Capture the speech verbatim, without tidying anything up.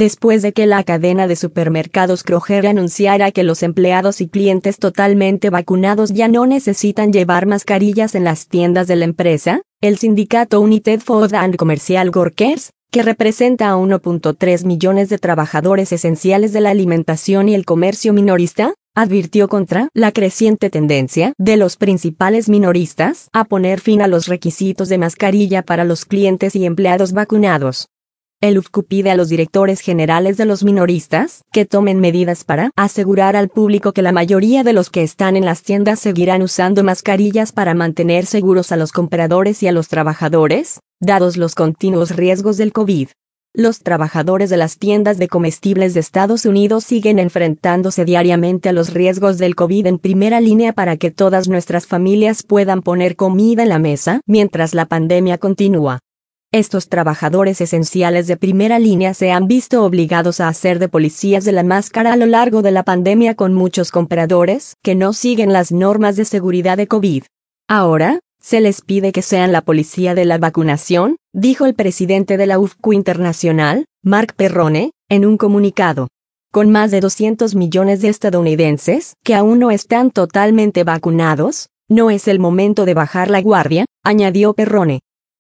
después de que la cadena de supermercados Kroger anunciara que los empleados y clientes totalmente vacunados ya no necesitan llevar mascarillas en las tiendas de la empresa. El sindicato United Food and Commercial Workers, que representa a uno punto tres millones de trabajadores esenciales de la alimentación y el comercio minorista, advirtió contra la creciente tendencia de los principales minoristas a poner fin a los requisitos de mascarilla para los clientes y empleados vacunados. El U F C O pide a los directores generales de los minoristas que tomen medidas para asegurar al público que la mayoría de los que están en las tiendas seguirán usando mascarillas para mantener seguros a los compradores y a los trabajadores, dados los continuos riesgos del COVID. Los trabajadores de las tiendas de comestibles de Estados Unidos siguen enfrentándose diariamente a los riesgos del COVID en primera línea para que todas nuestras familias puedan poner comida en la mesa mientras la pandemia continúa. Estos trabajadores esenciales de primera línea se han visto obligados a hacer de policías de la máscara a lo largo de la pandemia con muchos compradores que no siguen las normas de seguridad de COVID. Ahora, se les pide que sean la policía de la vacunación, dijo el presidente de la U F C O Internacional, Mark Perrone, en un comunicado. Con más de doscientos millones de estadounidenses que aún no están totalmente vacunados, no es el momento de bajar la guardia, añadió Perrone.